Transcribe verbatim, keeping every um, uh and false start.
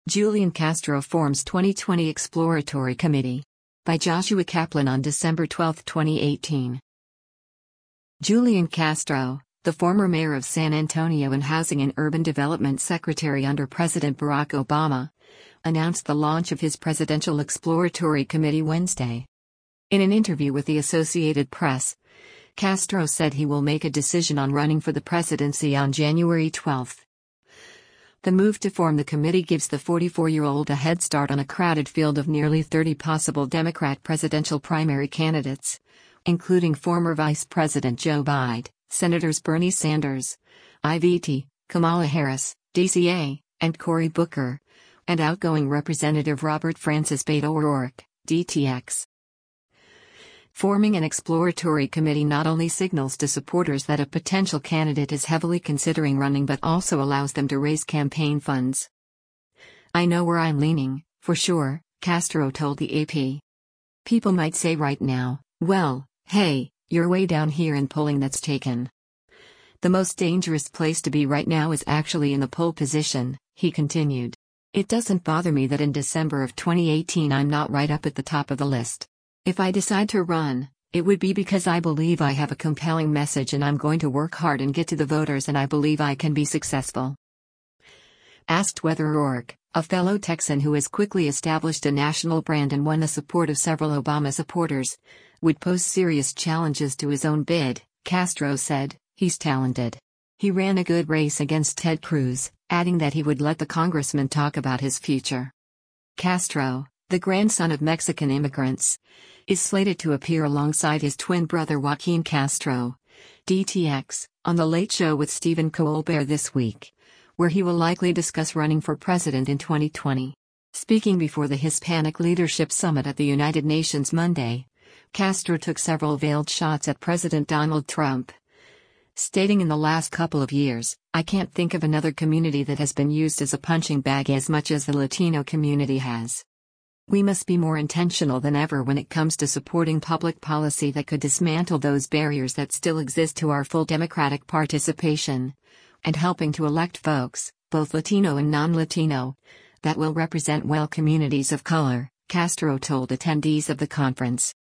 Julian Castro forms twenty twenty Exploratory Committee. By Joshua Kaplan on December twelfth, twenty eighteen. Julian Castro, the former mayor of San Antonio and Housing and Urban Development Secretary under President Barack Obama, announced the launch of his Presidential Exploratory Committee Wednesday. In an interview with the Associated Press, Castro said he will make a decision on running for the presidency on January twelfth. The move to form the committee gives the forty-four-year-old a head start on a crowded field of nearly thirty possible Democrat presidential primary candidates, including former Vice President Joe Biden, Senators Bernie Sanders, I V T, Kamala Harris, D C A, and Cory Booker, and outgoing Representative Robert Francis Beto O'Rourke, D T X. Forming an exploratory committee not only signals to supporters that a potential candidate is heavily considering running but also allows them to raise campaign funds. "I know where I'm leaning, for sure," Castro told the A P. "People might say right now, well, hey, you're way down here in polling that's taken. The most dangerous place to be right now is actually in the pole position," he continued. "It doesn't bother me that in December of twenty eighteen I'm not right up at the top of the list. If I decide to run, it would be because I believe I have a compelling message and I'm going to work hard and get to the voters and I believe I can be successful." Asked whether O'Rourke, a fellow Texan who has quickly established a national brand and won the support of several Obama supporters, would pose serious challenges to his own bid, Castro said, "He's talented. He ran a good race against Ted Cruz," adding that he would let the congressman talk about his future. Castro, the grandson of Mexican immigrants, is slated to appear alongside his twin brother Joaquin Castro, D T X, on The Late Show with Stephen Colbert this week, where he will likely discuss running for president in twenty twenty. Speaking before the Hispanic Leadership Summit at the United Nations Monday, Castro took several veiled shots at President Donald Trump, stating in the last couple of years, "I can't think of another community that has been used as a punching bag as much as the Latino community has. We must be more intentional than ever when it comes to supporting public policy that could dismantle those barriers that still exist to our full democratic participation, and helping to elect folks, both Latino and non-Latino, that will represent well communities of color," Castro told attendees of the conference.